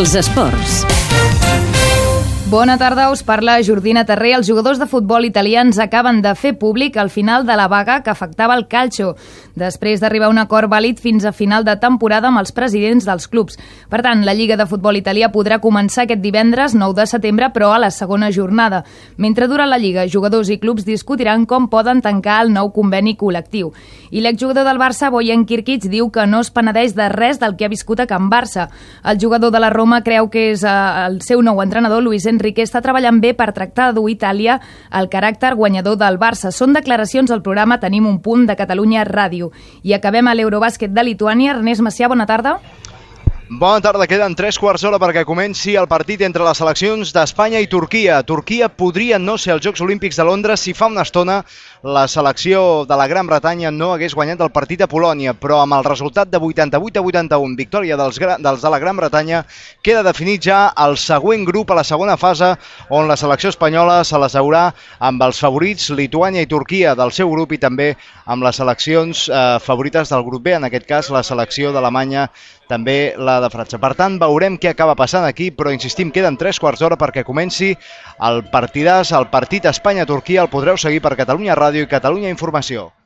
dels esports. Bona tarda, us parla Jordina Terré. Els jugadors de futbol italians acaben de fer públic el final de la vaga que afectava el calcio, després d'arribar a un acord vàlid fins a final de temporada amb els presidents dels clubs. Per tant, la Lliga de Futbol Italià podrà començar aquest divendres 9 de setembre, però a la segona jornada. Mentre dura la Lliga, jugadors i clubs discutiran com poden tancar el nou conveni col·lectiu. I l'exjugador del Barça, Bojan Kirkic, diu que no es penedeix de res del que ha viscut a Can Barça. El jugador de la Roma creu que és el seu nou entrenador, Luis Enrique, està treballant bé per tractar de dur Itàlia el caràcter guanyador del Barça. Són declaracions al programa Tenim un punt de Catalunya Ràdio. I acabem a l'Eurobàsquet de Lituània. Ernest Macià, bona tarda. Bona tarda, queden 3/4 d'hora perquè comenci el partit entre les seleccions d'Espanya i Turquia. Turquia podria no ser als Jocs Olímpics de Londres si fa una estona la selecció de la Gran Bretanya no hagués guanyat el partit a Polònia, però amb el resultat de 88-81, victòria dels de la Gran Bretanya, queda definit ja el següent grup a la segona fase, on la selecció espanyola se l'asseurà amb els favorits Lituània i Turquia del seu grup i també amb les seleccions favorites del grup B, en aquest cas la selecció d'Alemanya, també la de França. Per tant, veurem què acaba passant aquí, però insistim, queden 3/4 d'hora perquè comenci el partidàs, el partit Espanya-Turquia. El podreu seguir per Catalunya Ràdio i Catalunya Informació.